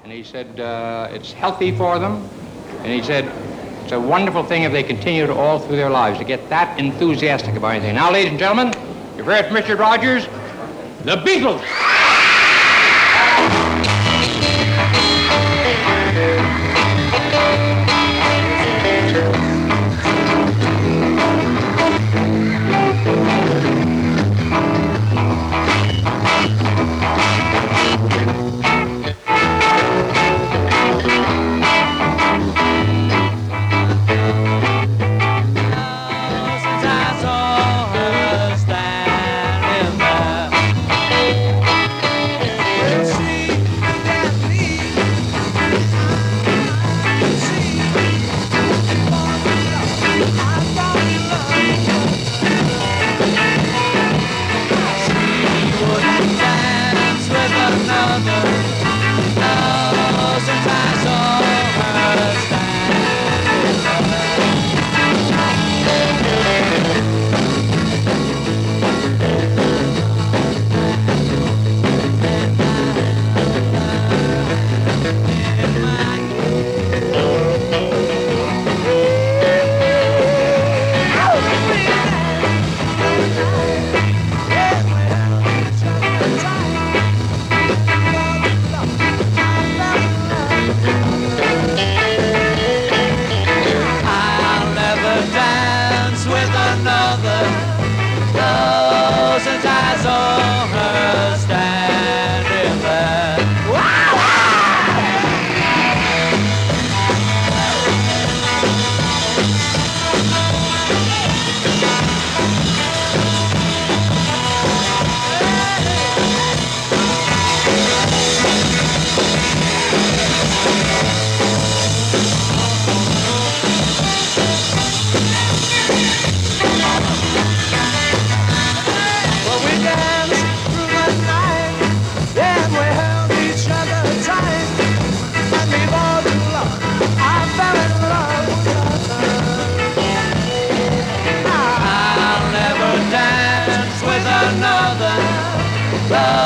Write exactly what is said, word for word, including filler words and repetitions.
And he said uh, it's healthy for them. And he said it's a wonderful thing if they continue to all through their lives to get that enthusiastic about anything. Now, ladies and gentlemen, you've heard from Mister Rogers, the Beatles. Love